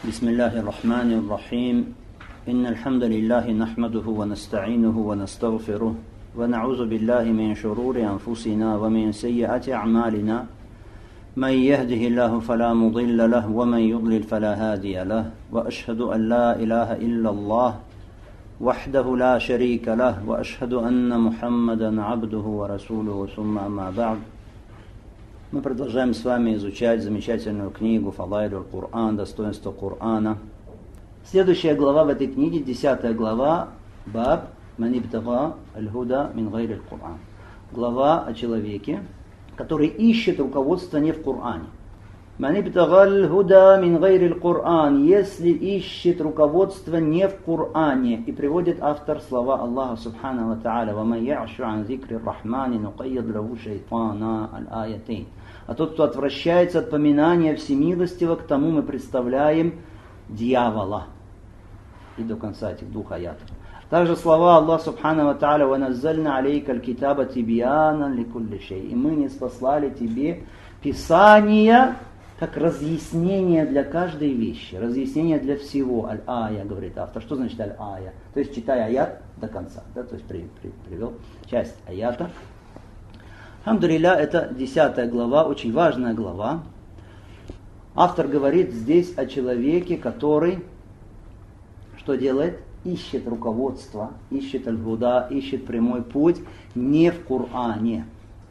بسم الله الرحمن الرحيم إن الحمد لله نحمده ونستعينه ونستغفره ونعوذ بالله من شرور أنفسنا ومن سيئات أعمالنا من يهده الله فلا مضل له ومن يضلل فلا هادي له وأشهد أن لا إله إلا الله وحده لا شريك له وأشهد أن محمدا عبده ورسوله ثم أما بعد. Мы продолжаем с вами изучать замечательную книгу «Фадаилюль Кур'ан», достоинство Корана. Следующая глава в этой книге, 10 глава, Баб ман ибтага аль-худа мин гайри аль-Кур'ан. Глава о человеке, который ищет руководство не в Коране. Ман ибтага аль-худа мин гайри аль-Кур'ан, если ищет руководство не в Коране. И приводит автор слова Аллаха Субхану ва Та'аля: «Ва ман я'шу ан зикри ар-Рахмани нукайид лаху шайтана аль-аятейн». А тот, кто отвращается от поминания Всемилостивого, к тому мы представляем дьявола. И до конца этих двух аятов. Также слова Аллаха Субхану ва Та'аля: «Ва наззальна алейка аль-китаба тибьяна ликулли шей». И мы ниспослали тебе Писание как разъяснение для каждой вещи, разъяснение для всего. Аль-ая, говорит автор. Что значит аль-ая? То есть читай аят до конца. Да? То есть привел часть аята. Алхамдулилля, это 10 глава, очень важная глава. Автор говорит здесь о человеке, который что делает? Ищет руководство, ищет аль-гуда, ищет прямой путь не в Коране.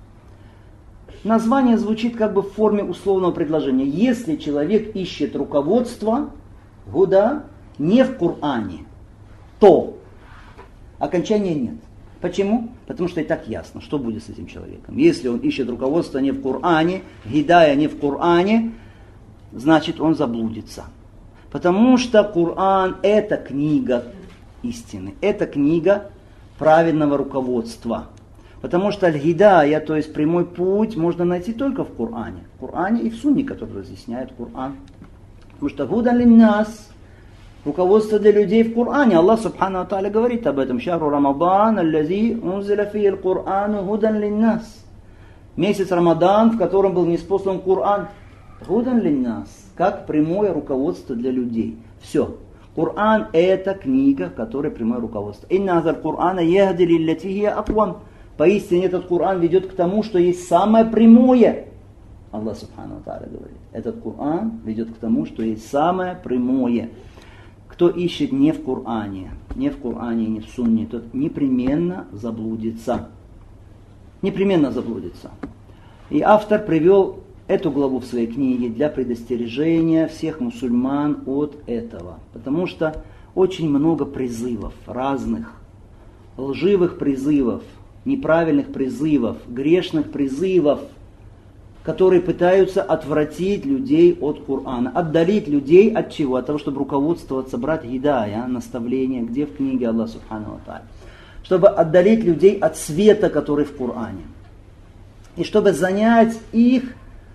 Название звучит как бы в форме условного предложения. Если человек ищет руководство, гуда, не в Коране, то окончания нет. Почему? Потому что и так ясно, что будет с этим человеком. Если он ищет руководство не в Коране, гидая не в Коране, значит он заблудится. Потому что Коран — это книга истины, это книга правильного руководства. Потому что аль-гидая, то есть прямой путь, можно найти только в Коране. В Коране и в Сунне, который разъясняет Коран. Потому что гудан лин-нас, руководство для людей в Коране. Аллах Субхану ва Та'аля говорит об этом. Шахру Рамадан, аллази унзиля фии аль-Курану гудан лин-нас. Месяц Рамадан, в котором был ниспослан Коран. Гудан лин-нас. Как прямое руководство для людей. Все. Коран — это книга, в которой прямое руководство. Инна азаль Корана яхди лиллати хия аквам. Поистине этот Коран ведет к тому, что есть самое прямое. Аллах Субхану ва Та'аля говорит. Этот Коран ведет к тому, что есть самое прямое. Кто ищет не в Коране, не в Сунне, тот непременно заблудится. Непременно заблудится. И автор привел эту главу в своей книге для предостережения всех мусульман от этого. Потому что очень много призывов разных, лживых призывов, неправильных призывов, грешных призывов, которые пытаются отвратить людей от Корана, отдалить людей от чего? От того, чтобы руководствоваться, брать гидая, наставление, где в книге Аллаха Субхану ва Та'аля. Чтобы отдалить людей от света, который в Коране. И чтобы занять их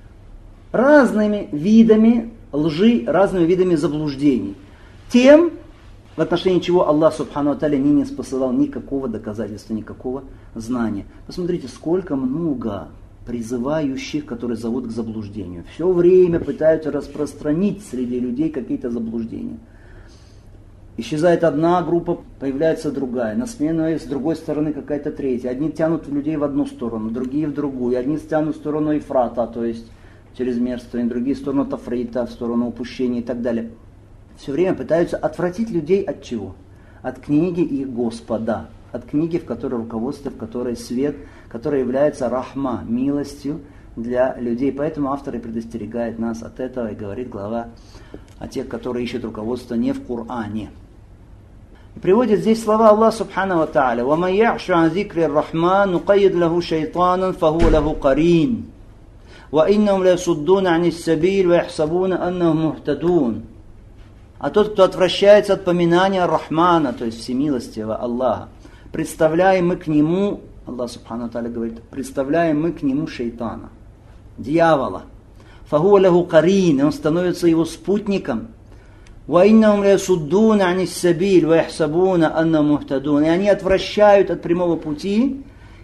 разными видами лжи, разными видами заблуждений. Тем, в отношении чего Аллах Субхану ва Та'аля не ниспосылал никакого доказательства, никакого знания. Посмотрите, сколько много призывающих, которые зовут к заблуждению. Все время пытаются распространить среди людей какие-то заблуждения. Исчезает одна группа, появляется другая. На смену с другой стороны какая-то третья. Одни тянут людей в одну сторону, другие в другую. Одни тянут в сторону Ифрата, то есть чрезмерствования, другие в сторону Тафрита, в сторону упущения и так далее. Все время пытаются отвратить людей от чего? От книги их Господа. От книги, в которой руководство, в которой свет, которая является рахма, милостью для людей. Поэтому автор и предостерегает нас от этого и говорит глава о тех, которые ищут руководство не в Коране. И приводит здесь слова Аллаха Субхану ва Та'аля: «Ва ман я'шу ан зикри ар-Рахман нукайид лаху шайтанан фахуа лаху карин. Ва иннахум ла ясуддуна ани ас-сабиль ва яхсабуна аннахум мухтадун». А тот, кто отвращается от поминания Рахмана, то есть всемилостивого Аллаха, представляем мы к нему, Аллах Субхану ва Та'аля говорит, представляем мы к нему шайтана, дьявола. Фахуа лаху карин, и он становится его спутником. Ва иннахум ла ясуддуна ани ас-сабиль ва яхсабуна аннахум мухтадун. И они отвращают от прямого пути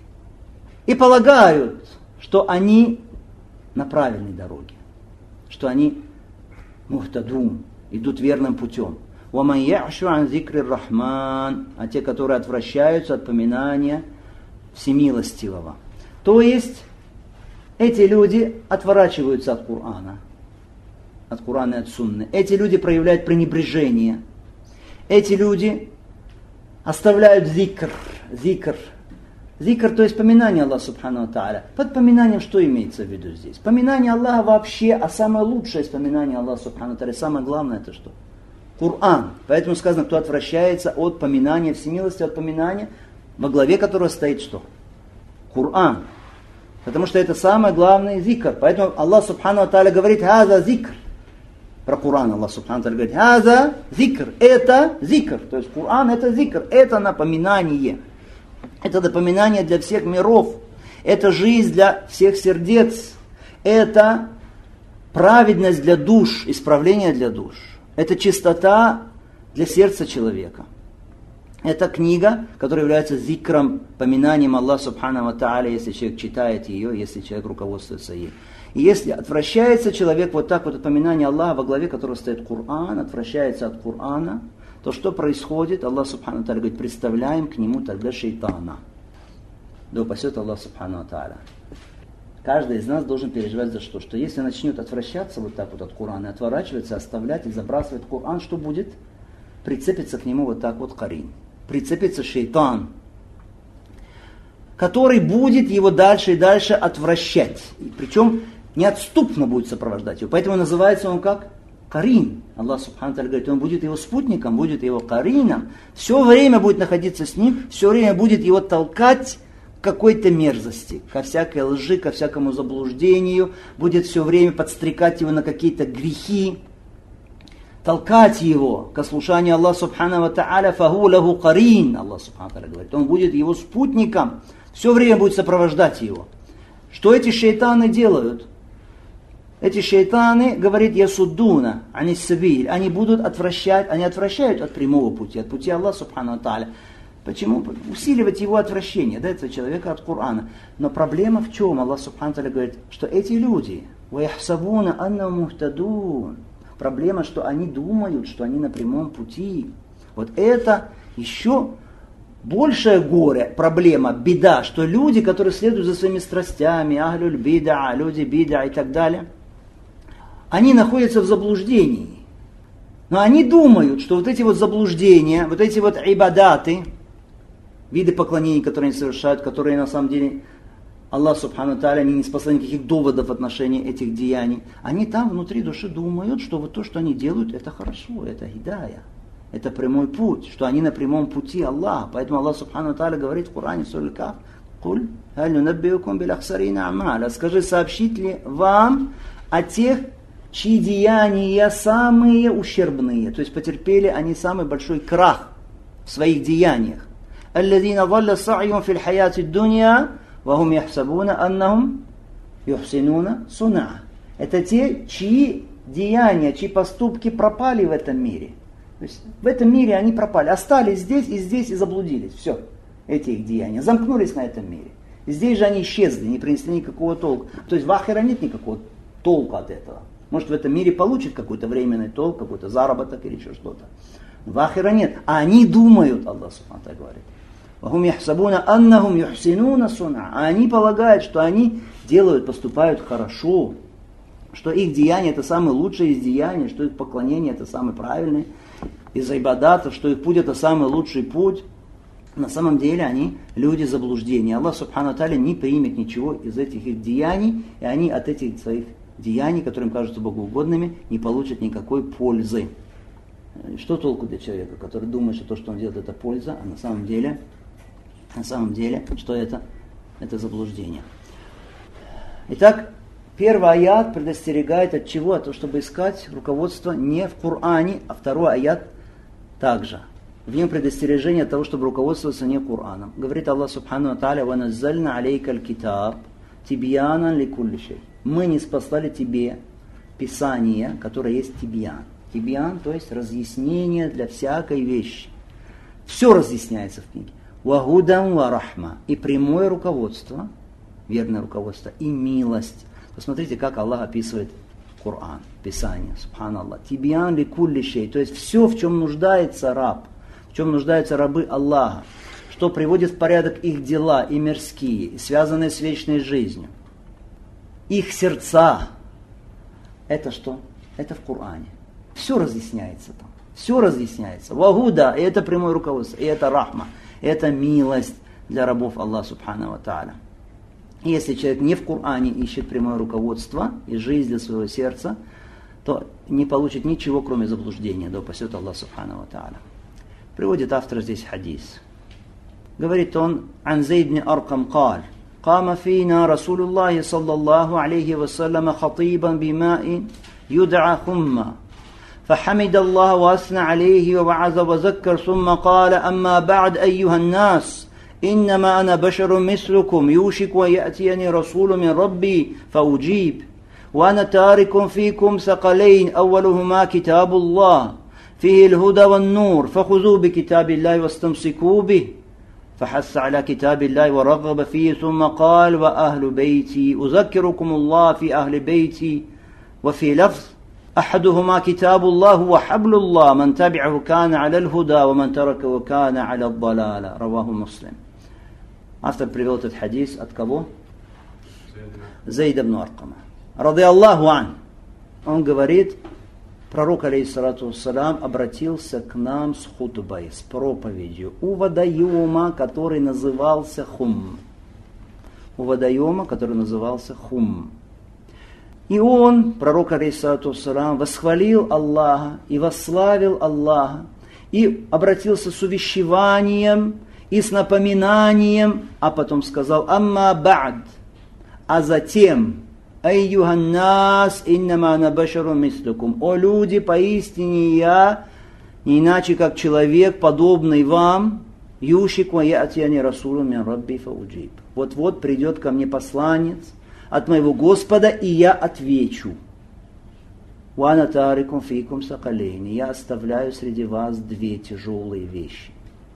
и полагают, что они на правильной дороге, что они мухтадун, идут верным путем. وَمَنْ يَعْشُ عَنْ ذِكْرِ الرَّحْمَنِ, а те, которые отвращаются от поминания Всемилостивого. То есть, эти люди отворачиваются от Корана и от Сунны. Эти люди проявляют пренебрежение. Эти люди оставляют зикр. Зикр, то есть поминание Аллаха Субхану ва Тааля. Под поминанием что имеется в виду здесь? Поминание Аллаха вообще, а самое лучшее из поминания Аллаха Субхану ва Тааля, самое главное это что? Коран. Поэтому сказано, кто отвращается от поминания всемилости, от поминания, во главе которого стоит что? Коран. Потому что это самый главный зикр. Поэтому Аллах Субхану ва Тааля говорит, «Хаза зикр». Про Коран Аллах Субхану ва Тааля говорит, «Хаза зикр». Это зикр. То есть Коран это зикр. Это напоминание. Это напоминание для всех миров. Это жизнь для всех сердец. Это праведность для душ, исправление для душ. Это чистота для сердца человека. Это книга, которая является зикром, поминанием Аллаха Субхану ва Тааля, если человек читает ее, если человек руководствуется ей. И если отвращается человек вот так вот от поминания Аллаха, во главе которого стоит Коран, отвращается от Корана, то что происходит? Аллах Субхану ва Тааля говорит, представляем к нему тогда шейтана. Да упасет Аллах Субхану ва Тааля. Каждый из нас должен переживать за что? Что если начнет отвращаться вот так вот от Корана, отворачиваться, оставлять и забрасывать Коран, что будет? Прицепится к нему вот так вот карин. Прицепится шейтан, который будет его дальше и дальше отвращать. Причем неотступно будет сопровождать его. Поэтому называется он как? Карин. Аллах Субхану ва Тааля говорит, он будет его спутником, будет его карином. Все время будет находиться с ним, все время будет его толкать к какой-то мерзости, ко всякой лжи, ко всякому заблуждению, будет все время подстрекать его на какие-то грехи, толкать его к слушанию Аллаха Субхану ва Тааля, фаху лаху карин, Аллах Субхану ва Тааля говорит, он будет его спутником, все время будет сопровождать его. Что эти шейтаны делают? Эти шейтаны, говорит, ясуддуна, они сабиль, они будут отвращать, они отвращают от прямого пути, от пути Аллаха Субхану ва Тааля. Почему? Усиливать его отвращение, да, этого человека от Корана. Но проблема в чем? Аллах Субхану ва Тааля говорит, что эти люди, وَيَحْسَبُونَ أَنَّهُمْ مُهْتَدُونَ, проблема, что они думают, что они на прямом пути. Вот это еще большее горе, проблема, беда, что люди, которые следуют за своими страстями, ахлюль бида, люди бида и так далее, они находятся в заблуждении. Но они думают, что вот эти вот заблуждения, вот эти вот ибадаты, виды поклонений, которые они совершают, которые на самом деле Аллах Субхану ва Тааля не спасал никаких доводов в отношении этих деяний. Они там внутри души думают, что вот то, что они делают, это хорошо, это хидая, это прямой путь, что они на прямом пути Аллаха. Поэтому Аллах Субхану ва Тааля говорит в Коране, в суре Каф, «Куль, халь нунаббиукум биль ахсарина амаля». Скажи, сообщить ли вам о тех, чьи деяния самые ущербные, то есть потерпели они самый большой крах в своих деяниях. الذين ضل سعيهم في الحياة الدنيا وهم يحسبون أنهم يحسنون صنعا. Это те, чьи деяния, чьи поступки пропали в этом мире. То есть в этом мире они пропали, остались здесь и заблудились. Все, эти их деяния, замкнулись на этом мире. Здесь же они исчезли, не принесли никакого толка. То есть в ахира нет никакого толка от этого. Может в этом мире получит какой-то временный толк, какой-то заработок или еще что-то. В ахира нет. А они думают, Аллах Субхану ва Тааля говорит, وَهُمْ يَحْسَبُونَ أَنَّهُمْ يُحْسِنُونَ صُنْعًا. А они полагают, что они делают, поступают хорошо, что их деяние это самое лучшее из деяний, что их поклонение это самое правильное из ибадатов, что их путь это самый лучший путь. На самом деле они люди заблуждения. Аллах Субхану ва Тааля не примет ничего из этих их деяний, и они от этих своих деяний, которые им кажутся богоугодными, не получат никакой пользы. Что толку для человека, который думает, что то, что он делает, это польза, а на самом деле, что это? Это заблуждение. Итак, первый аят предостерегает от чего? От того, чтобы искать руководство не в Коране, а второй аят также. В нем предостережение от того, чтобы руководствоваться не Кораном. Говорит Аллах Субхану ва Тааля, وَنَزَّلْنَا عَلَيْكَ الْكِتَابِ تِبْيَانًا لِكُلِّ شَيْءٍ. Мы ниспослали тебе Писание, которое есть тибьян. Тибьян, то есть разъяснение для всякой вещи. Все разъясняется в книге. وَهُدًى وَرَحْمَةً. И прямое руководство, верное руководство, и милость. Посмотрите, как Аллах описывает Коран, Писание, субханаллах. Тибьян ли кулли шей, то есть все, в чем нуждается раб, в чем нуждаются рабы Аллаха, что приводит в порядок их дела и мирские, и связанные с вечной жизнью. Их сердца. Это что? Это в Коране. Все разъясняется там. Все разъясняется. Вагуда, и это прямое руководство, и это рахма, и это милость для рабов Аллаха субхану ва тааля. И если человек не в Коране ищет прямое руководство и жизнь для своего сердца, то не получит ничего, кроме заблуждения, да упасет Аллах субхану ва тааля. Приводит автор здесь хадис. Говорит он, «Ан Зейд бн Аркам قال, قام فينا رسول الله صلى الله عليه وسلم خطيبا بماء يدعى خمّا فحمد الله وأثنى عليه ووعظ وذكر ثم قال أما بعد أيها الناس إنما أنا بشر مثلكم يوشك ويأتيني رسول من ربي فأجيب وأنا تارك فيكم ثقلين أولهما كتاب الله فيه الهدى والنور فخذوا بكتاب الله واستمسكوا به فحث على كتاب الله ورغب فيه ثم قال وأهل بيتي أذكركم الله في أهل بيتي وفي لفظ أحدهما كتاب الله وحبل الله من تبعه كان على الهدى ومن تركه كان على الضلال رواه مسلم». Автор привел этот хадис от кого? Зейда бн Аркама. Ради Аллаху ан. Он говорит, пророк, алейхиссалату вассалям, обратился к нам с хутбой, с проповедью у водоема, который назывался Хум. У водоема, который назывался Хум. И он, пророк, алейхиссалату вассалям, восхвалил Аллаха и восславил Аллаха, и обратился с увещеванием и с напоминанием, а потом сказал «Амма ба'д», а затем «Айюханнас иннама ана башарун мислюкум», «О люди, поистине я, не иначе как человек, подобный вам, юшик ва я'тияни расулун мин рабби фауджиб». Вот-вот придет ко мне посланец от моего Господа, и я отвечу. «Ва ана тарикум фикум сакалейни», я оставляю среди вас две тяжелые вещи.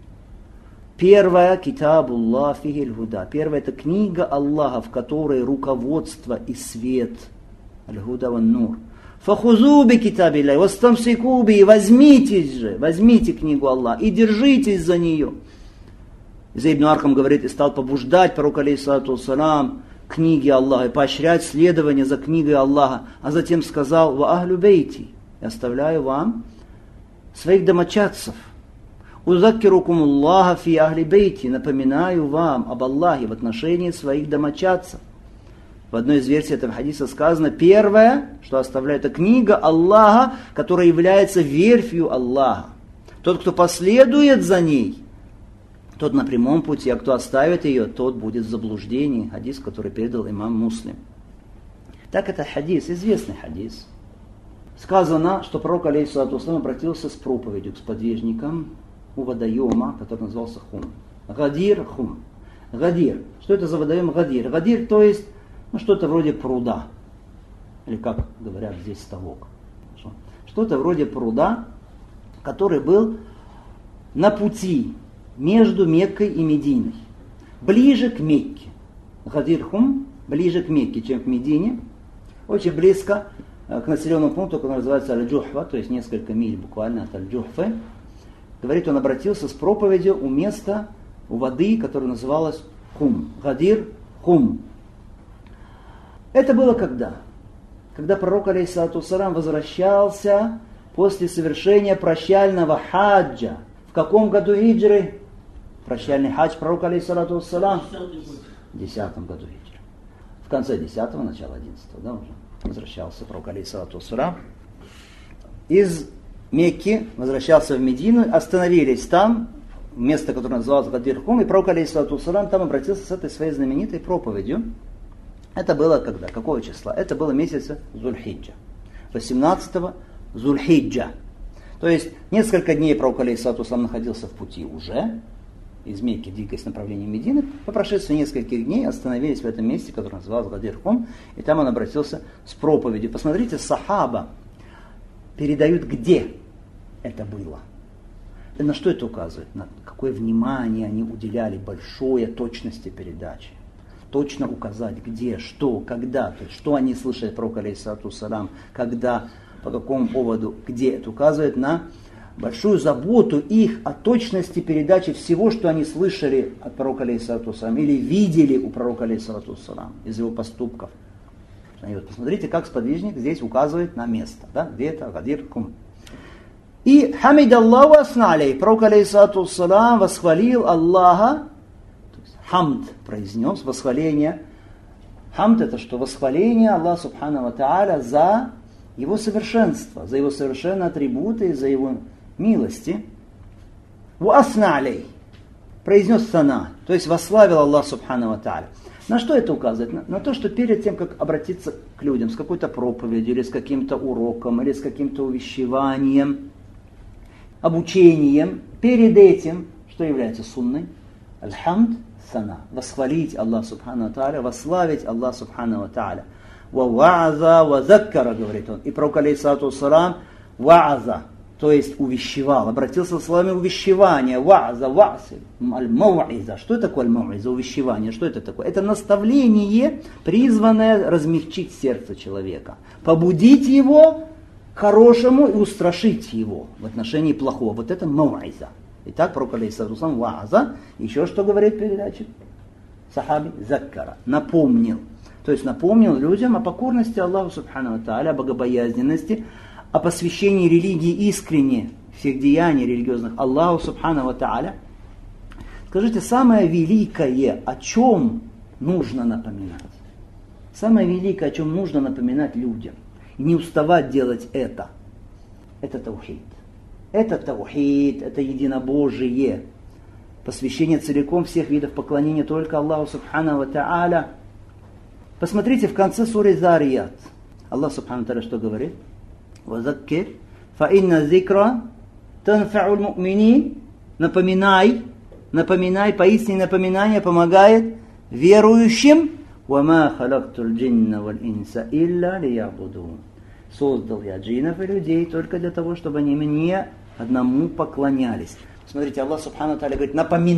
Первая, китабуллах фихиль худа. Первая, это книга Аллаха, в которой руководство и свет. Аль-худа ван нур. Фахузу би китабилляхи вастамсику би. Возьмитесь же, возьмите книгу Аллаха и держитесь за нее. Зейд бн Аркам говорит, и стал побуждать пророка, алейхиссалату вассалям, книги Аллаха, и поощрять следование за книгой Аллаха. А затем сказал, ва ахлю бейти, я оставляю вам своих домочадцев. Узаккирукум Аллаха фи ахли бейти, напоминаю вам об Аллахе в отношении своих домочадцев. В одной из версий этого хадиса сказано, первое, что оставляет, это книга Аллаха, которая является верфью Аллаха. Тот, кто последует за ней, тот на прямом пути, а кто оставит ее, тот будет в заблуждении. Хадис, который передал имам Муслим. Так это хадис, известный хадис. Сказано, что пророк, алейхиссалату вассалям, обратился с проповедью к сподвижникам у водоема, который назывался Хум. Гадир Хум. Гадир. Что это за водоем Гадир? Гадир, то есть, что-то вроде пруда. Или как говорят здесь, ставок. Что-то вроде пруда, который был на пути между Меккой и Мединой. Ближе к Мекке. Гадир Хум ближе к Мекке, чем к Медине. Очень близко к населенному пункту, который называется Аль-Джухфа, то есть несколько миль буквально от Аль-Джухфы. Говорит, он обратился с проповедью у места, у воды, которая называлась Хум. Гадир Хум. Это было когда? Когда пророк, алейхиссалату вассалям, возвращался после совершения прощального хаджа. В каком году хиджры? Прощальный хадж пророка, алейхиссалату вассалям? В 10-м году хиджры. В конце 10-го, начало 11-го, да, уже возвращался пророк, алейхиссалату вассалям. Из Мекки возвращался в Медину, остановились там, место, которое называлось Гадир Хум, и пророк, алейхиссалату вассалям, там обратился с этой своей знаменитой проповедью. Это было когда? Какого числа? Это было месяца Зульхиджа. 18-го Зульхиджа. То есть несколько дней пророк, алейхиссалату вассалям, находился в пути уже, из Мекки двигаясь в направлении Медины. По прошествии нескольких дней остановились в этом месте, которое называлось Гадир Хум, и там он обратился с проповедью. Посмотрите, сахаба передают, где это было. И на что это указывает? На какое внимание они уделяли большой точности передачи. точно указать, где, что, когда, то есть, что они слышали от пророка, алейхиссалату вассалам, когда, по какому поводу, где. Это указывает на большую заботу их о точности передачи всего, что они слышали от пророка, алейхиссалату вассалам, или видели у пророка, алейхиссалату вассалам, из его поступков. И вот посмотрите, как сподвижник здесь указывает на место. Да? Где это? Гадир кум. И хамид Аллаху асналей. Пророк, алейхиссалату вассалам, восхвалил Аллаха. Хамд произнес, восхваление. Хамд это что? Восхваление Аллаха субхану ва тааля за его совершенство, за его совершенные атрибуты, за его милости. Ва асналей. Произнес сана, то есть восславил Аллах субхану ва тааля. На что это указывает? На то, что перед тем, как обратиться к людям с какой-то проповедью, или с каким-то уроком, или с каким-то увещеванием, обучением, перед этим, что является сунной? Аль-хамд сана. Восхвалить Аллах субхану ва тааля, восславить Аллах субхану ва тааля. Ва ва'аза ва заккара, говорит он. И пророк, алейхиссалату вассалам, ва'аза, то есть увещевал, обратился с словами увещевания, ва'аза, ва'си, аль-мау'иза. Что это такое аль-мау'иза, увещевание? Что это такое? Это наставление, призванное размягчить сердце человека, побудить его к хорошему и устрашить его в отношении плохого. Вот это мау'иза. Итак, пророк, алейхиссалату вассалам, ва'аза. Еще что говорит передатчик? Сахаби, заккара, напомнил. То есть напомнил людям о покорности Аллаху субхану ва тааля, о богобоязненности, о посвящении религии искренне, всех деяний религиозных Аллаху субхану ва тааля. Скажите, самое великое, о чем нужно напоминать? Самое великое, о чем нужно напоминать людям, и не уставать делать это таухид. Это таухид, это единобожие. Посвящение целиком всех видов поклонения только Аллаху субхану ва тааля. Посмотрите в конце суры Зарият. Аллах субхану ва тааля что говорит? وذكر فإن الذكرى تنفع المؤمنين. Напоминай, поистине напоминание помогает верующим. وما خلقت الجن والإنس إلا ليعبدون. Создал я джиннов и людей только для того, чтобы они мне одному поклонялись. Смотрите, Аллах субхану ва тааля говорит,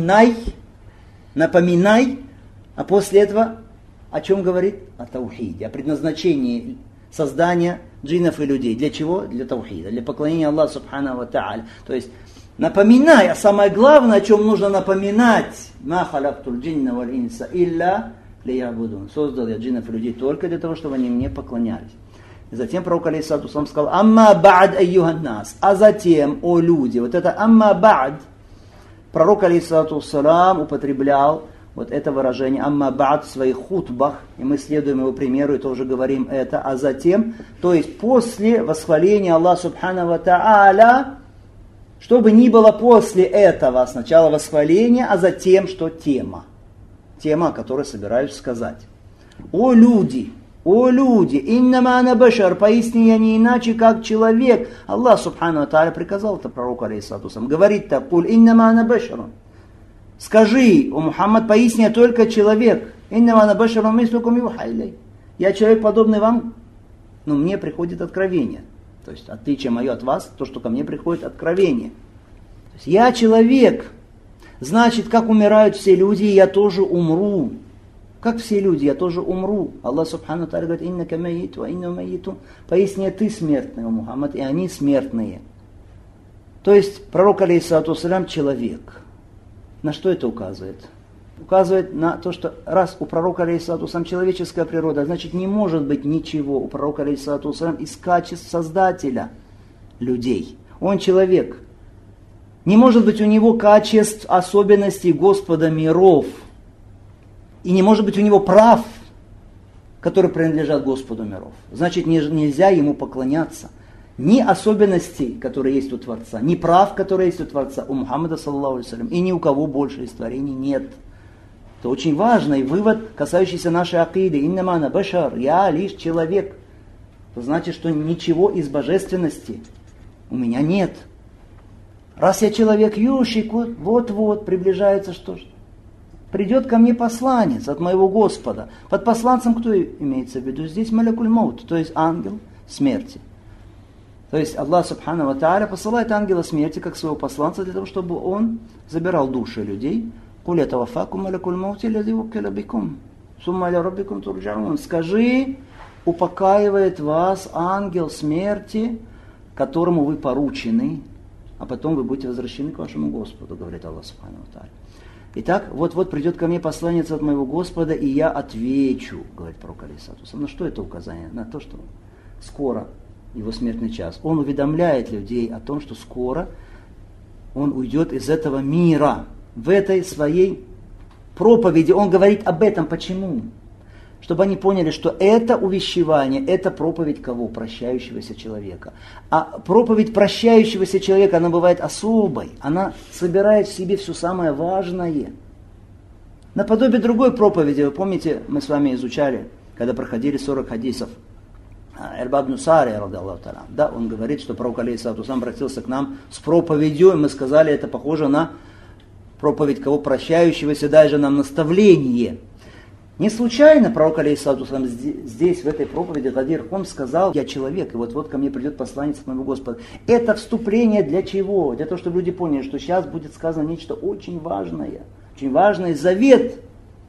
напоминай, а после этого о чем говорит? О таухиде, о предназначении создания джиннов и людей. Для чего? Для таухида, для поклонения Аллаху субхану ва тааля. То есть напоминай, а самое главное, о чем нужно напоминать, ма халактуль джинна валь инса илля лиябудун. Создал я джиннов и людей только для того, чтобы они мне поклонялись. И затем пророк, алейхиссалату вассалам, сказал, амма ба'д айюхан нас, а затем, о люди. Вот это амма ба'д, пророк, алейхиссалату вассалам, употреблял вот это выражение амма ба'д в своих хутбах, и мы следуем его примеру и тоже говорим это, а затем, то есть после восхваления Аллаха субхану ва тааля, что бы ни было после этого, сначала восхваление, а затем что тема, о которой собираюсь сказать. О люди, иннама ана башар, поистине я не иначе, как человек. Аллах субхану ва тааля приказал это пророку, алейхиссалату вассалам, говорит так, куль иннама ана башарун. Скажи, о Мухаммад, поистине только человек. Иннама ана башарун мислукум юха илей. Я человек, подобный вам, но мне приходит откровение. То есть отличие мое от вас, то, что ко мне приходит откровение. То есть я человек. Значит, как умирают все люди, я тоже умру. Как все люди, я тоже умру. Аллах субхану ва тааля говорит, иннака майит ва инна майитун. Поистине ты смертный, о Мухаммад, и они смертные. То есть пророк, алейхиссалату вассалям, человек. На что это указывает? Указывает на то, что раз у пророка, алейхиссалату вассалям, человеческая природа, значит не может быть ничего у пророка, алейхиссалату вассалям, из качеств Создателя людей. Он человек. Не может быть у него качеств, особенностей Господа миров. И не может быть у него прав, которые принадлежат Господу миров. Значит, нельзя ему поклоняться. Ни особенностей, которые есть у Творца, ни прав, которые есть у Творца, у Мухаммада, саллаллаху алейхи ва саллям, и ни у кого больше из творений нет. Это очень важный вывод, касающийся нашей акиды. Иннама ана башар, я лишь человек. Это значит, что ничего из божественности у меня нет. Раз я человек, юшик, вот-вот приближается что ж. Придет ко мне посланец от моего Господа. Под посланцем кто имеется в виду? Здесь малякуль маут, то есть ангел смерти. То есть Аллах субхану ва тааля посылает ангела смерти как своего посланца для того, чтобы он забирал души людей. Сумма иля раббикум турджаун. Скажи, упокаивает вас ангел смерти, которому вы поручены, а потом вы будете возвращены к вашему Господу, говорит Аллах Субхану ва Тааля. Итак, вот придет ко мне посланец от моего Господа, и я отвечу, говорит пророк алейхиссалату вассалам. На что это указание? На то, что скоро его смертный час. Он уведомляет людей о том, что скоро он уйдет из этого мира. В этой своей проповеди он говорит об этом. Почему? Чтобы они поняли, что это увещевание, это проповедь кого? Прощающегося человека. А проповедь прощающегося человека, она бывает особой. Она собирает в себе все самое важное. Наподобие другой проповеди, вы помните, мы с вами изучали, когда проходили 40 хадисов. Ирбад ибн Сария, да, он говорит, что пророк алейхиссалату вассалам обратился к нам с проповедью, и мы сказали, это похоже на проповедь кого? Прощающегося, даже нам наставление. Не случайно пророк алейхиссалату вассалам здесь, в этой проповеди, Гадир Хум сказал, я человек, и вот ко мне придет посланец от моего Господа. Это вступление для чего? Для того, чтобы люди поняли, что сейчас будет сказано нечто очень важный завет.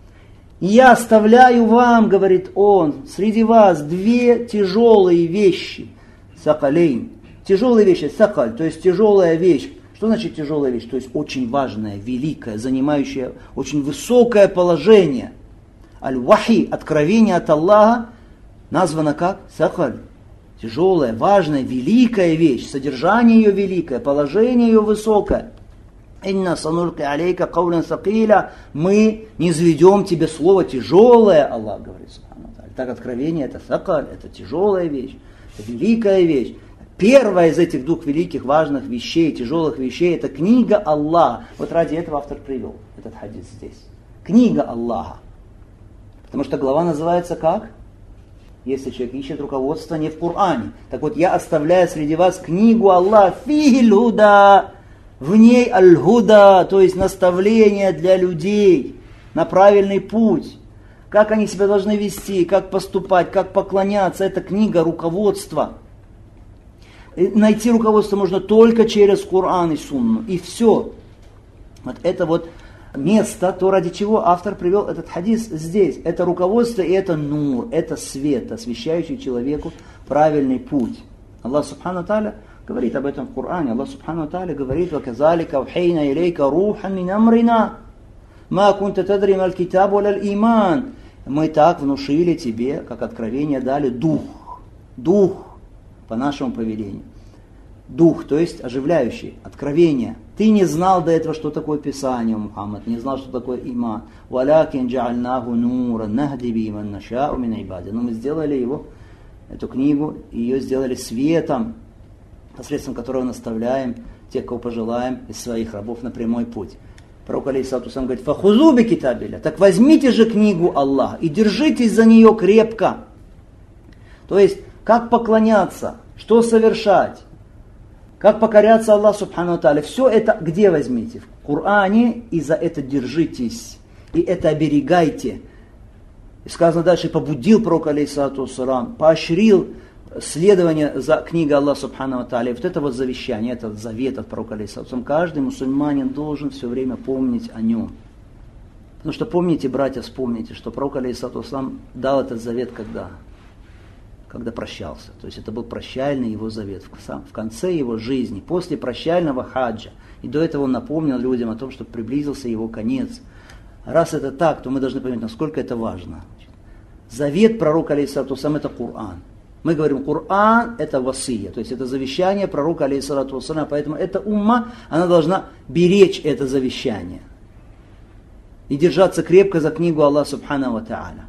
Я оставляю вам, говорит он, среди вас две тяжелые вещи. Сакалейн. Тяжелые вещи, сакаль, то есть тяжелая вещь. Что значит тяжелая вещь? То есть очень важная, великая, занимающая очень высокое положение. Аль-Вахи, откровение от Аллаха, названо как? Сакаль. Тяжелая, важная, великая вещь. Содержание ее великое, положение ее высокое. Инна санульки алейка каулян сакиля. Мы низведем тебе слово тяжелое, Аллах говорит. Так откровение это сакаль, это тяжелая вещь, это великая вещь. Первая из этих двух великих, важных вещей, тяжелых вещей, это книга Аллаха. Вот ради этого автор привел этот хадис здесь. Книга Аллаха. Потому что глава называется как? Если человек ищет руководство не в Коране. Так вот, я оставляю среди вас книгу Аллаха, фигиль-худа. В ней аль-худа, то есть наставление для людей на правильный путь. Как они себя должны вести, как поступать, как поклоняться. Это книга руководства. Найти руководство можно только через Коран и Сунну. И все. Вот это вот место, то ради чего автор привел этот хадис здесь. Это руководство и это нур, это свет, освещающий человеку правильный путь. Аллах Субхану Тааля говорит об этом в Коране. Аллах Субхану Тааля говорит: «Ваказалика ухейна илейка рухан мин амрина, ма кунта тадри мал китаб валяль иман». Мы так внушили тебе, как откровение дали, дух по нашему повелению. Дух, то есть оживляющий, откровение. Ты не знал до этого, что такое Писание, Мухаммад, не знал, что такое иман. «Валякин джа'альнаху нуран нахди би ман наша'у мин ибади». Но мы сделали его, эту книгу, ее сделали светом, посредством которого наставляем тех, кого пожелаем, из своих рабов на прямой путь. Пророк алейхиссалату вассалам говорит: «Фахузу би китабилля». Так возьмите же книгу Аллаха и держитесь за нее крепко. То есть, как поклоняться, что совершать, как покоряться Аллаху Субхану Тааля. Все это где возьмите? В Коране, и за это держитесь. И это оберегайте. И сказано дальше: побудил пророк алейхиссалату вассалам, поощрил следование за книгой Аллаха Субхану Тааля. И вот это вот завещание, этот завет от пророка алейхиссалату вассалам, каждый мусульманин должен все время помнить о нем. Потому что помните, братья, вспомните, что пророк алейхиссалату вассалам дал этот завет когда прощался. То есть это был прощальный его завет в конце его жизни, после прощального хаджа. И до этого он напомнил людям о том, что приблизился его конец. Раз это так, то мы должны понять, насколько это важно. Завет пророка алейхиссалату вассалам — это Коран. Мы говорим, Коран — это васия, то есть это завещание пророка алейхиссалату вассалам, поэтому эта умма, она должна беречь это завещание и держаться крепко за книгу Аллаха Субхану ва Тааля.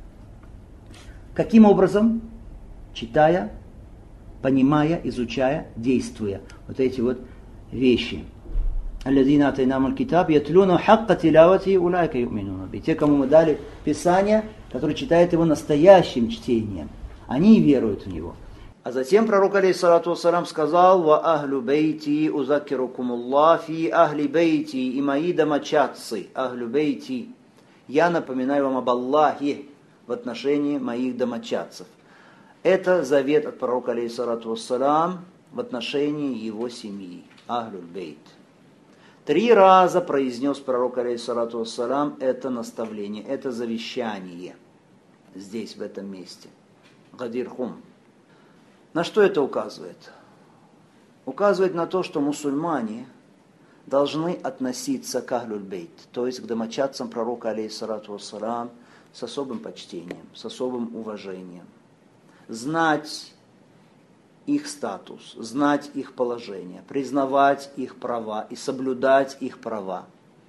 Каким образом? Читая, понимая, изучая, действуя. Вот эти вот вещи. «Аллазина атайнамул китаб ятлуна хакка тилавати улайка ю'минуна би». Те, кому мы дали Писание, которые читают его настоящим чтением, они веруют в него. А затем пророк алейхиссалату вассалам сказал: «Ва ахлю бейти узаккирукумуллах фи ахли бейти». И мои домочадцы, ахлю бейти, я напоминаю вам об Аллахе в отношении моих домочадцев. Это завет от пророка алейхиссалату вассалам в отношении его семьи. Ахлюль бейт. 3 раза произнес пророк алейхиссалату вассалам это наставление, это завещание. здесь, в этом месте. Гадир Хум. На что это указывает? Указывает на то, что мусульмане должны относиться к Ахлюль Бейт, то есть к домочадцам пророка, алейхиссалату вассалам, с особым почтением, с особым уважением. Знать их статус, знать их положение, признавать их права и соблюдать их права.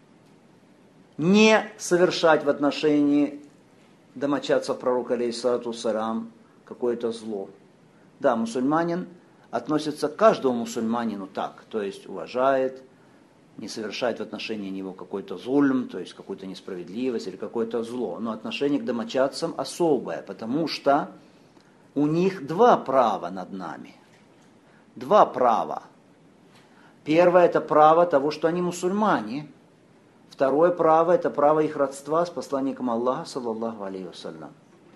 Не совершать в отношении домочадцев пророка, алейхиссалату вассалам, какое-то зло. Да, мусульманин относится к каждому мусульманину так, то есть уважает, не совершает в отношении него какой-то зульм, то есть какую-то несправедливость или какое-то зло. Но отношение к домочадцам особое, потому что у них два права над нами. Два права. Первое – это право того, что они мусульмане. Второе право – это право их родства с посланником Аллаха, саллаллаху алейхи вассалям.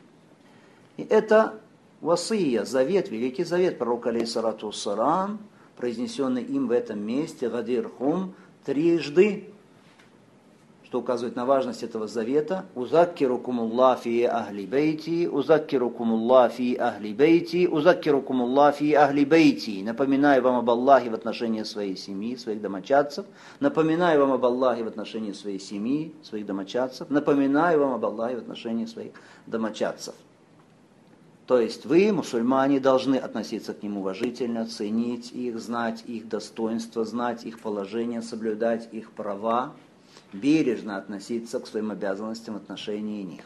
И это васия, завет, великий завет пророка, алейхиссалату вассалам, произнесенный им в этом месте, Гадир Хум, трижды, что указывает на важность этого завета. Узаккирукумуллах фи ахли бейти, узаккирукумуллах фи ахли бейти, узаккирукумуллах фи ахли бейти. Напоминаю вам об Аллахе в отношении своей семьи, своих домочадцев. Напоминаю вам об Аллахе в отношении своей семьи, своих домочадцев. Напоминаю вам об Аллахе в отношении своих домочадцев. То есть вы, мусульмане, должны относиться к ним уважительно, ценить их, знать их достоинства, знать их положение, соблюдать их права, бережно относиться к своим обязанностям в отношении них.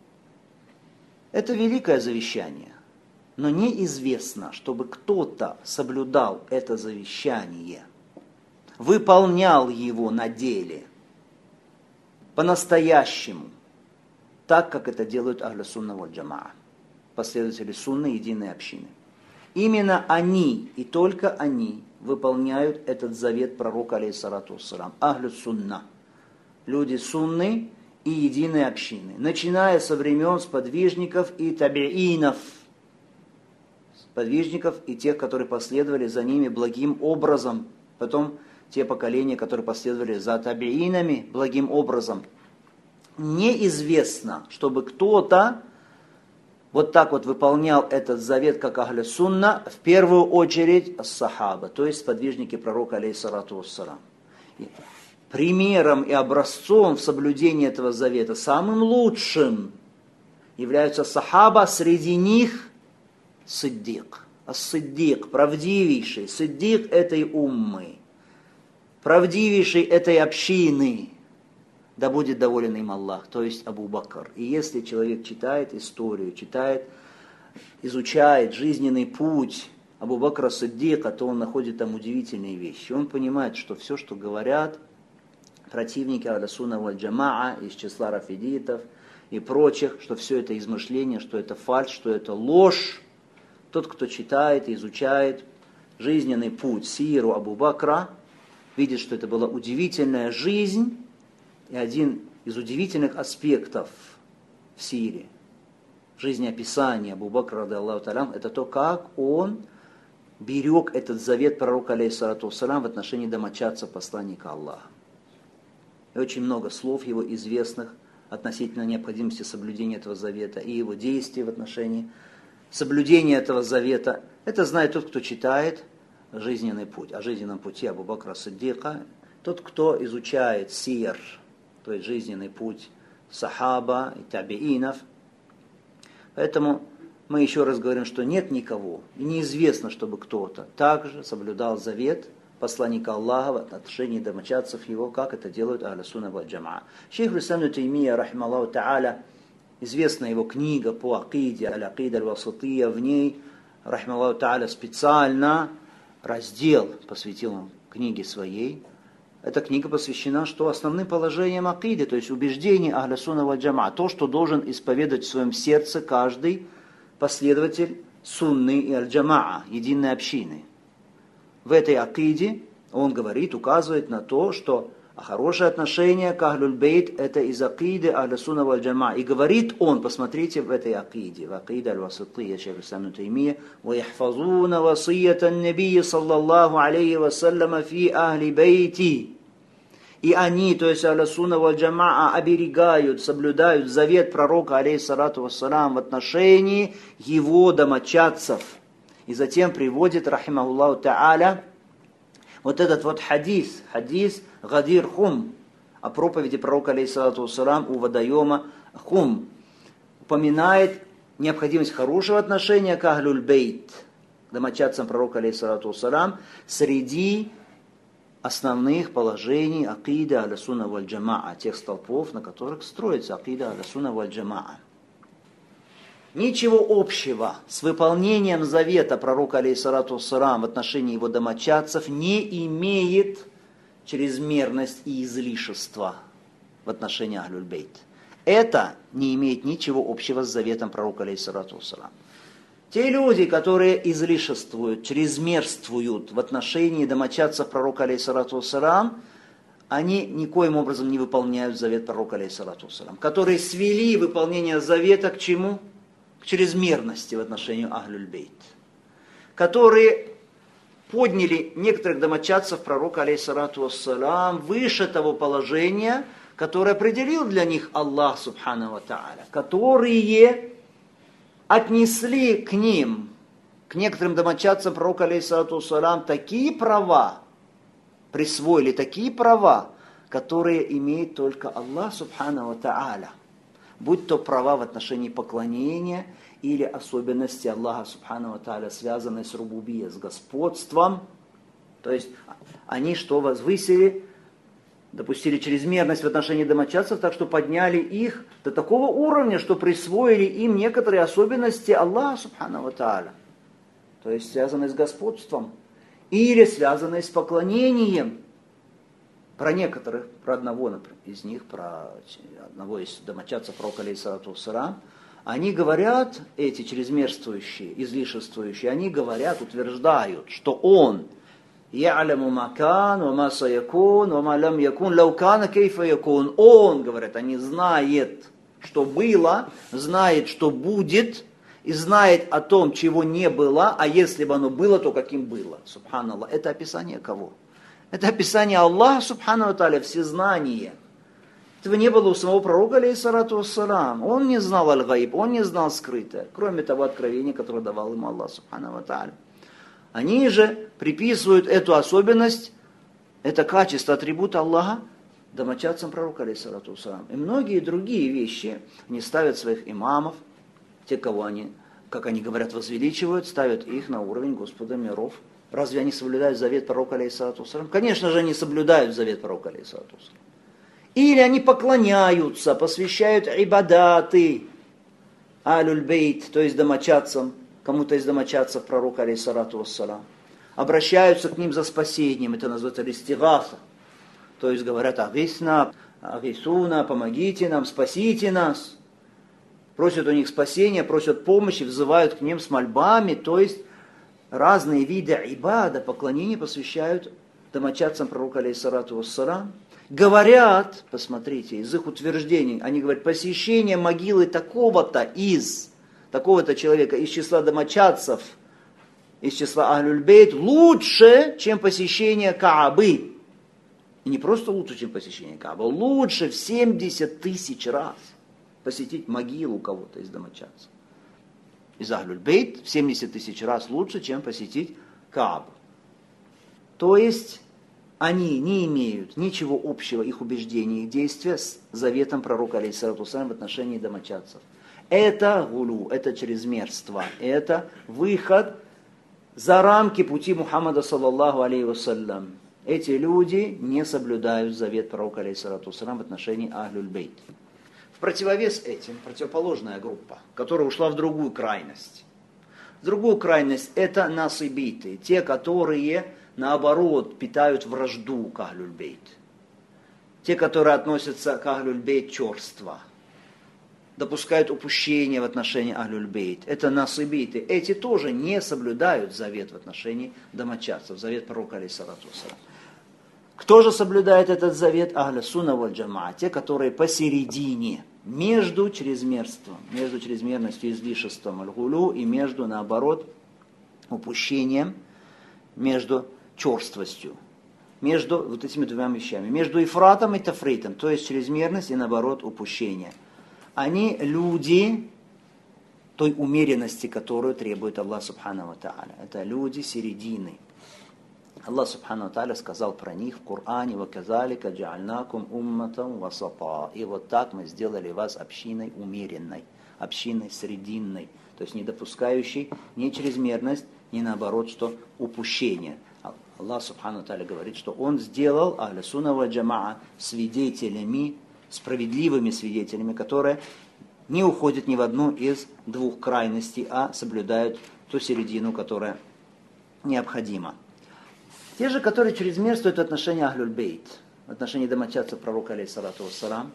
Это великое завещание, но неизвестно, чтобы кто-то соблюдал это завещание, выполнял его на деле, по-настоящему, так, как это делают Ахлю Сунна валь Джамаа, последователи Сунны, единой общины. Именно они и только они выполняют этот завет пророка, алейхиссалату вассалам. Ахлю Сунна. Люди Сунны и единой общины. Начиная со времен сподвижников и табиинов. Сподвижников и тех, которые последовали за ними благим образом. Потом те поколения, которые последовали за табиинами благим образом. Неизвестно, чтобы кто-то вот так вот выполнял этот завет, как Ахлю Сунна, в первую очередь сахаба, то есть сподвижники пророка, алейхиссалату вассалам. Примером и образцом в соблюдении этого завета, самым лучшим, являются сахаба, среди них сиддик. Ас-сиддик, правдивейший, сиддик этой уммы, правдивейший этой общины. Да будет доволен им Аллах, то есть Абу Бакр. И если человек читает историю, изучает жизненный путь Абу Бакра Сиддика, то он находит там удивительные вещи. Он понимает, что все, что говорят противники Ахлю Сунна валь Джамаа из числа рафидитов и прочих, что все это измышление, что это фальшь, что это ложь. Тот, кто читает и изучает жизненный путь сиру Абу Бакра, видит, что это была удивительная жизнь. И один из удивительных аспектов в сире, в жизнеописании Абу Бакра, ради Аллаху та'аля, это то, как он берег этот завет пророка, алейхиссалату вассалам, в отношении домочадцев посланника Аллаха. И очень много слов его известных относительно необходимости соблюдения этого завета и его действий в отношении соблюдения этого завета. Это знает тот, кто читает жизненный путь, о жизненном пути Абу Бакра Сиддика, тот, кто изучает сир, то есть жизненный путь сахаба и табиинов. Поэтому мы еще раз говорим, что нет никого, и неизвестно, чтобы кто-то также соблюдал завет посланника Аллаха в отношении домочадцев его, как это делают Ахлю Сунна валь Джамаа. Шейх ибн Таймия, рахималлаху та'аля, известная его книга по акиде, аль-акида аль-васатия, в ней, рахималлаху та'аля, специально раздел посвятил он книге своей. Эта книга посвящена что основным положениям акиды, то есть убеждений Ахлю Сунна валь Джамаа, то, что должен исповедать в своем сердце каждый последователь Сунны и Аль-Джамаа, единой общины. В этой акиде он говорит, указывает на то, что хорошее отношение к Ахлюль Бейт это из акиды Ахлю Сунна валь Джамаа. И говорит он, посмотрите в этой акиде, в акиде аль-Васатия, шейх ибн Таймия, وَيَحْفَظُونَ وَصِيَّةَ النَّبِيِّ صَلَّى اللَّهُ عَلَيْهِ وَسَلَّمَ فِي أَهْلِ بَيْتِهِ. И они, то есть Ахлю-Сунна валь-Джамаа, оберегают, соблюдают завет пророка, алейхиссалату вассалам, в отношении его домочадцев. И затем приводит, рахимахуллаху та'аля, вот этот вот хадис Гадир Хум, о проповеди пророка, алейхиссалату вассалам, у водоема Хум, упоминает необходимость хорошего отношения к Ахлюль-Бейт, домочадцам пророка, алейхиссалату вассалам, среди основных положений акида Ахлю-Сунна валь-Джамаа, тех столпов, на которых строится акида Ахлю-Сунна валь-Джамаа. Ничего общего с выполнением завета пророка, алейхиссалату вассалам, в отношении его домочадцев не имеет чрезмерность и излишество в отношении Ахлюль-Бейт. Это не имеет ничего общего с заветом пророка, алейхиссалату вассалам. Те люди, которые излишествуют, чрезмерствуют в отношении домочадцев пророка, алейхиссалату вассалам, они никоим образом не выполняют завет пророка, алейхиссалату вассалам, которые свели выполнение завета к чему? К чрезмерности в отношении Ахлюль-Бейт, которые подняли некоторых домочадцев пророка, алейхиссалату вассалам, выше того положения, которое определил для них Аллах, субхану ва тааля, которые отнесли к ним, к некоторым домочадцам пророка, алейхиссалату вассалам, такие права, присвоили такие права, которые имеет только Аллах, субхану ва тааля, будь то права в отношении поклонения или особенности Аллаха, субхану ва тааля, связанные с рубубия, с господством. То есть они что возвысили, допустили чрезмерность в отношении домочадцев, так что подняли их до такого уровня, что присвоили им некоторые особенности Аллаха, субхану ва тааля, то есть связанные с господством или связанные с поклонением. Про некоторых, про одного из них, про одного из домочадцев пророка, алейхиссалату вассалам, они говорят, эти чрезмерствующие, излишествующие, они говорят, утверждают, что он «Я'ляму ма кан, ва ма саякун, ва ма лам якун, лау кана кейфа якун». Он, говорят, они знает, что было, знает, что будет, и знает о том, чего не было, а если бы оно было, то каким было. Субханаллах. Это описание кого? Это описание Аллаха, субхану ва тааля, всезнание. Этого не было у самого пророка, алейхиссалату вассалам. Он не знал аль-гайб, он не знал скрытое, кроме того откровения, которое давал ему Аллах, субхану ва тааля. Они же приписывают эту особенность, это качество, атрибут Аллаха домочадцам пророка, алейхиссалату вассалам. И многие другие вещи они ставят своих имамов, те, кого они, как они говорят, возвеличивают, ставят их на уровень Господа миров. Разве они соблюдают завет пророка, алейхиссалату вассалам? Конечно же, они соблюдают завет пророка, алейхиссалату вассалам. Или они поклоняются, посвящают ибадаты алюль-бейт, то есть домочадцам, кому-то из домочадцев пророка, алейхиссалату вассалам. Обращаются к ним за спасением, это называется истигаса. То есть говорят: «Агисна, агисуна, помогите нам, спасите нас». Просят у них спасения, просят помощи, взывают к ним с мольбами, то есть разные виды ибада, поклонения посвящают домочадцам пророка, алейхиссалату вассалам. Говорят, посмотрите, из их утверждений, они говорят: посещение могилы такого-то человека из числа домочадцев, из числа Ахлюль-Бейт лучше, чем посещение Каабы. И не просто лучше, чем посещение Каабы, лучше в 70 тысяч раз посетить могилу кого-то из домочадцев. Из Ахлюль-Бейт в 70 тысяч раз лучше, чем посетить Каабу. То есть они не имеют ничего общего, их убеждения, их действия, с заветом пророка, алейхиссалату вассалям, в отношении домочадцев. Это гулу, это чрезмерство, это выход за рамки пути Мухаммада, саллаллаху алейхи вассалям. Эти люди не соблюдают завет пророка, алейхиссалату вассалям, в отношении Ахлюль-Бейт. В противовес этим, противоположная группа, которая ушла в другую крайность. Другую крайность это насибиты, те, которые наоборот питают вражду к Ахлюль-Бейт. Те, которые относятся к Ахлюль-Бейт черство, допускают упущения в отношении Ахлюль-Бейт. Это насибиты. Эти тоже не соблюдают завет в отношении домочадцев, завет пророка, алейхиссалату вассалам. Кто же соблюдает этот завет? Ахлю-Сунна валь-Джамаа, те, которые посередине, между чрезмерством, между чрезмерностью, излишеством аль-гулю и между, наоборот, упущением, между черствостью. между вот этими двумя вещами. Между ифратом и тафритом, то есть чрезмерность и наоборот упущение. Они люди той умеренности, которую требует Аллах Субхану ва Тааля. Это люди середины. Аллах Субхану ва Тааля сказал про них в Коране: «Ваказалика джа'альнакум умматам васата». И вот так мы сделали вас общиной умеренной, общиной срединной, то есть не допускающей ни чрезмерность, ни наоборот, что упущение. Аллах Субхану ва Тааля говорит, что Он сделал Ахля Сунна валь Джамаа свидетелями, справедливыми свидетелями, которые не уходят ни в одну из двух крайностей, а соблюдают ту середину, которая необходима. Те же, которые чрезмерствуют в отношении Ахлюль Бейт, в отношении домочадцев пророка, алейхиссалату вассалам,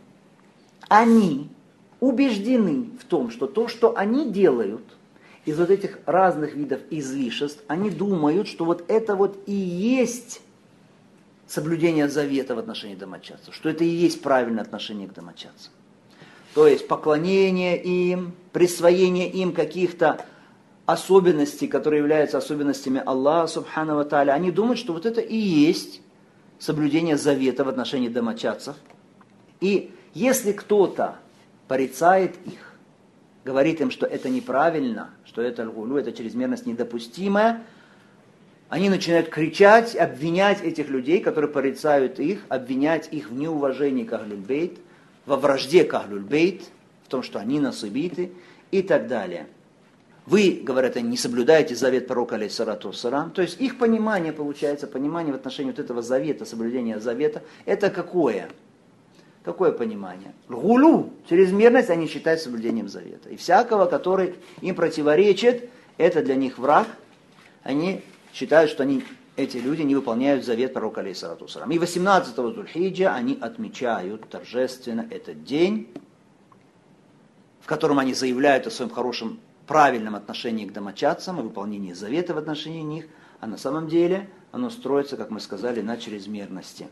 они убеждены в том, что то, что они делают из вот этих разных видов излишеств, они думают, что вот это вот и есть соблюдение завета в отношении домочадцев, что это и есть правильное отношение к домочадцам. То есть поклонение им, присвоение им каких-то особенностей, которые являются особенностями Аллаха Субхану ва Тааля. Они думают, что вот это и есть соблюдение завета в отношении домочадцев. И если кто-то порицает их, говорит им, что это неправильно, что это аль-гулю, это чрезмерность недопустимая, они начинают кричать, обвинять этих людей, которые порицают их, обвинять их в неуважении к Ахлюль Бейт, во вражде к Ахлюль Бейт, в том, что они насыбиты и так далее. Вы, говорят они, не соблюдаете завет пророка, алейхиссалату вассалам. То есть их понимание, получается, понимание в отношении вот этого завета, соблюдения завета, это какое? Какое понимание? Гулю, чрезмерность, они считают соблюдением завета. И всякого, который им противоречит, это для них враг. Они считают, что эти люди не выполняют завет пророка, алейхиссалату вассалам. И 18-го Зуль-Хиджа они отмечают торжественно этот день, в котором они заявляют о своем хорошем, правильном отношении к домочадцам, о выполнении завета в отношении них, а на самом деле оно строится, как мы сказали, на чрезмерности.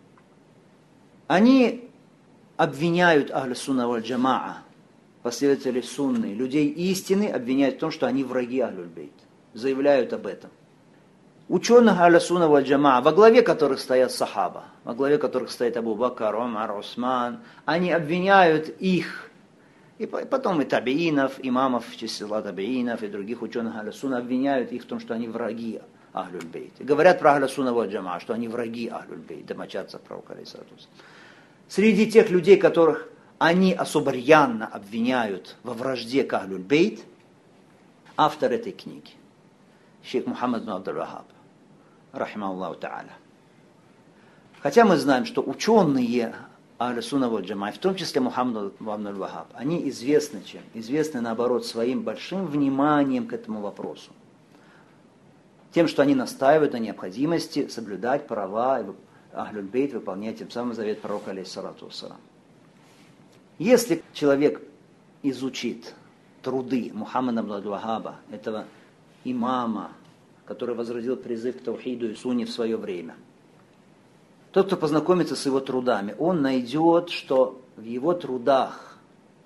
Они обвиняют Ахлю Сунна валь Джамаа, последователей Сунны, людей истины, обвиняют в том, что они враги Ахлюль Бейт, заявляют об этом. Ученых Ахлю Сунна валь Джамаа, во главе которых стоят сахаба, во главе которых стоит Абу Бакр, Умар, Усман, они обвиняют их, и потом и табиинов, имамов, числа табиинов и других ученых Ахлю Сунна обвиняют их в том, что они враги Ахлюль Бейт. И говорят про Ахлю Сунна валь Джамаа, что они враги Ахлюль Бейт, домочадцев пророка, алейхиссалату вассалам. Среди тех людей, которых они особо рьяно обвиняют во вражде к Ахлюль Бейт, автор этой книги, шейх Мухаммад бин Абдул-Вахаб, рахимахуллаху та'аля. Хотя мы знаем, что ученые Ахлю Сунна валь Джамаа, в том числе Мухаммад бин Абдул-Вахаб, они известны чем? Известны, наоборот, своим большим вниманием к этому вопросу. Тем, что они настаивают на необходимости соблюдать права Ахлюль Бейт, выполнять тем самым завет пророка, алейхиссалату вассалам. Если человек изучит труды Мухаммада бин Абдул-Вахаба, этого имама, который возродил призыв к таухиду и сунне в свое время, тот, кто познакомится с его трудами, он найдет, что в его трудах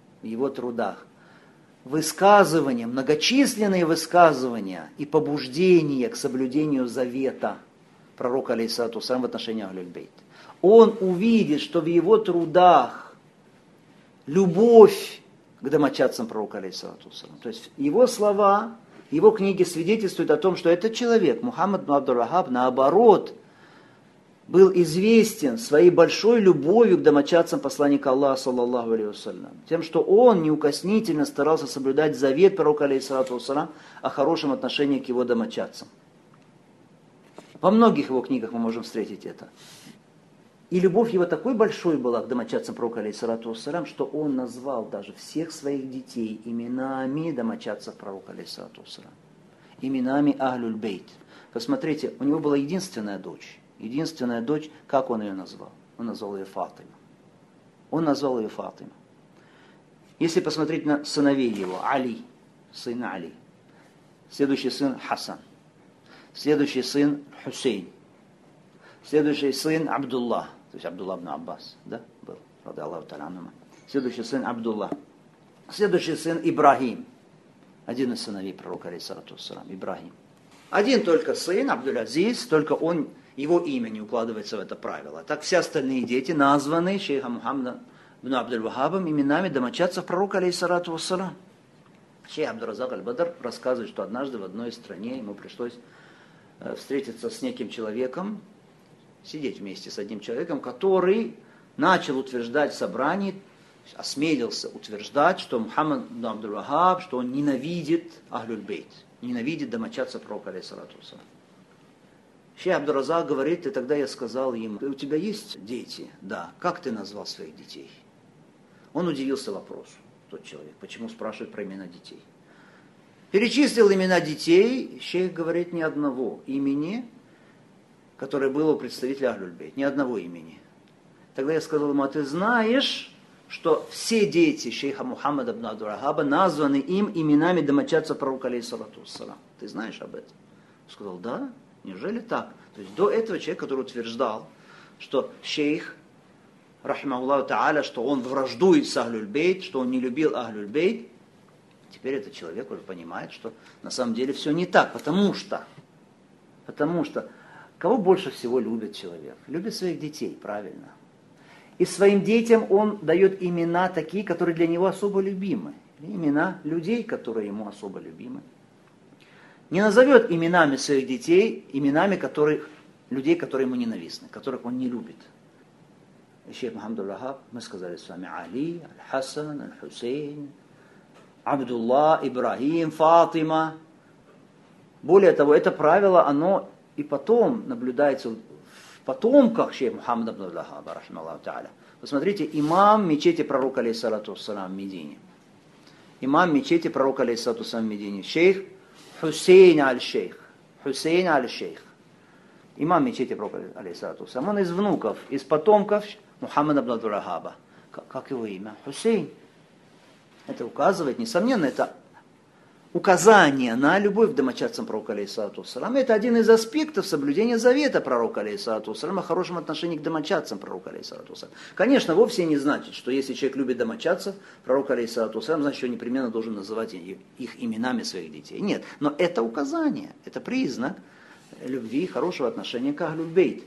высказывания, многочисленные высказывания и побуждения к соблюдению завета пророка, алейхиссалату вассалам, в отношении Ахлюль Бейт. Он увидит, что в его трудах любовь к домочадцам пророка, алейхиссалату вассалам. То есть его слова, его книги свидетельствуют о том, что этот человек, Мухаммад бин Абдул-Вахаб, наоборот, был известен своей большой любовью к домочадцам посланника Аллаха, саллаллаху алейхи вассалям. Тем, что он неукоснительно старался соблюдать завет пророка, алейхиссалату вассалам, о хорошем отношении к его домочадцам. Во многих его книгах мы можем встретить это. И любовь его такой большой была к домочадцам пророка, алейхиссалату вассалям, что он назвал даже всех своих детей именами домочадцев пророка, алейхиссалату вассалям. Именами Ахлюль Бейт. Посмотрите, у него была единственная дочь, как он ее назвал? Он назвал ее Фатима. Если посмотреть на сыновей его, Али, сын Али, следующий сын Хасан, следующий сын Хусейн, следующий сын Абдуллах, то есть Абдуллах ибн Аббас, да, был, ради Аллаху та'аля анхума. Следующий сын Абдуллах, следующий сын Ибрахим, один из сыновей пророка, алейхиссалату вассалам, Ибрахим. Один только сын, Абдуль-Азиз, только он его имя не укладывается в это правило. Так все остальные дети названы шейхом Мухаммадом ибн Абдуль-Вахабом именами домочадцев пророка, алейхиссалату вассалам. Шейх Абдур-Разак аль-Бадр рассказывает, что однажды в одной стране ему пришлось встретиться с неким человеком, сидеть вместе с одним человеком, который начал утверждать в собрании, осмелился утверждать, что Мухаммад ибн Абдуль-Вахаб, что он ненавидит Ахлюль-Бейт, ненавидит домочадцев пророка, алейхиссалату вассалам. Шейх Абдур-Разак говорит, и тогда я сказал ему: у тебя есть дети? Да. Как ты назвал своих детей? Он удивился вопросу, тот человек, почему спрашивает про имена детей. Перечислил имена детей, шейх говорит, ни одного имени, которое было у представителя Ахлюль-Бейт, ни одного имени. Тогда я сказал ему: а ты знаешь, что все дети шейха Мухаммада ибн Абдуль-Вахаба названы им именами домочадцев пророка, алейхиссалату вассалам? Ты знаешь об этом? Он сказал: да. Неужели так? То есть до этого человек, который утверждал, что шейх, рахимахуллаху та'аля, что он враждует с Ахлюль-Бейт, что он не любил Ахлюль-Бейт, теперь этот человек уже понимает, что на самом деле все не так. Потому что кого больше всего любит человек? Любит своих детей, правильно. И своим детям он дает имена такие, которые для него особо любимы. Имена людей, которые ему особо любимы. Не назовет именами своих детей, именами людей, которые ему ненавистны, которых он не любит. Шейх Мухаммад Абдуль-Вахаб, мы сказали с вами, Али, Аль-Хасан, Аль-Хусейн, Абдулла, Ибрахим, Фатима. Более того, это правило, оно и потом наблюдается в потомках шейха Мухаммада ибн Абдуль-Вахаба, рахимахуллаху та'аля. Посмотрите, имам мечети пророка, алейхиссалату вассалам, в Медине. Имам мечети пророка, алейхиссалату вассалам, в Медине. Шейх Хусейн аль-Шейх. Хусейн аль-Шейх. Имам мечети пророка, алейхиссалату вассалам. Он из внуков, из потомков Мухаммада ибн Абдуль-Вахаба. Как его имя? Хусейн. Это указывает, несомненно, это указание на любовь к домочадцам пророка, алейхиссалату вассалам. Это один из аспектов соблюдения завета пророка, алейхиссалату вассалам, о хорошем отношении к домочадцам пророка, алейхиссалату вассалам. Конечно, вовсе не значит, что если человек любит домочадцев пророка, алейхиссалату вассалам, значит, он непременно должен называть их именами своих детей. Нет, но это указание, это признак любви, хорошего отношения к Ахлюль-Бейт.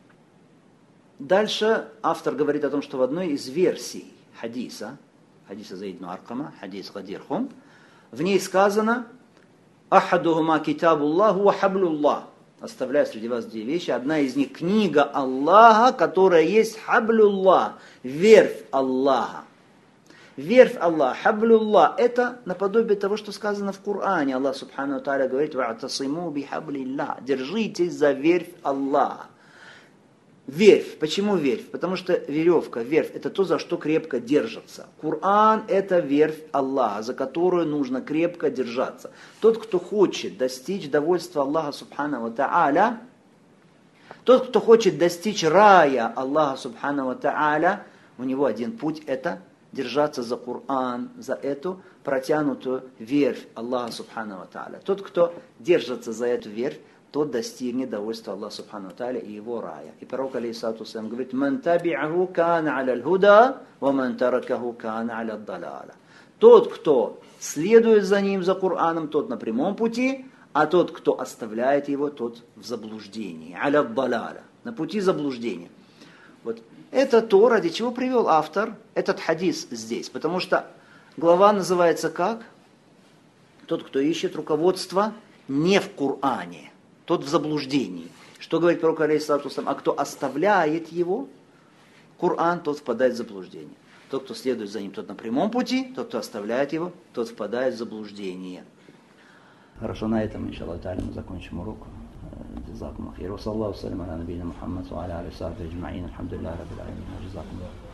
Дальше автор говорит о том, что в одной из версий хадиса Заид ибн Аркама, хадис Гадир Хум, в ней сказано: «Ахадухума китабуллаху ва хаблуллах». Оставляю среди вас две вещи. Одна из них книга Аллаха, которая есть хаблуллах, верфь Аллаха. Верфь Аллаха, хаблуллах, это наподобие того, что сказано в Коране. Аллах субхану ва тааля говорит: «Ва'тасиму бихаблиллах». Держитесь за верфь Аллаха. Верфь. Почему верфь? Потому что веревка, верфь, это то, за что крепко держится. Коран – это верфь Аллаха, за которую нужно крепко держаться. Тот, кто хочет достичь довольства Аллаха субхану ва тааля, тот, кто хочет достичь рая Аллаха субхану ва тааля, у него один путь – это держаться за Коран, за эту протянутую верфь Аллаха субхану ва тааля. Тот, кто держится за эту верфь, тот достигнет довольства Аллаха субхану ва тааля и его рая. И пророк, алейхиссалату вассалам, говорит: «Ман таби'аху кана аля аль-худа, ва ман таракаху кана аля ад-далаля». Тот, кто следует за ним, за Кораном, тот на прямом пути, а тот, кто оставляет его, тот в заблуждении. Аля ад-далаля, на пути заблуждения. Вот это то, ради чего привел автор этот хадис здесь. Потому что глава называется как? Тот, кто ищет руководство не в Коране. Тот в заблуждении. Что говорит пророк, алейхиссалату вассалам? А кто оставляет его, Коран, тот впадает в заблуждение. Тот, кто следует за ним, тот на прямом пути, тот, кто оставляет его, тот впадает в заблуждение. Хорошо, на этом, иншаллах та'аля, мы закончим урок. Джазакум ахир. Ва саллаллаху салям аля набийна Мухаммад ва аля алейхи ва сахбихи аджмаин. Алхамдулиллахи раббил аламин. Джазакум.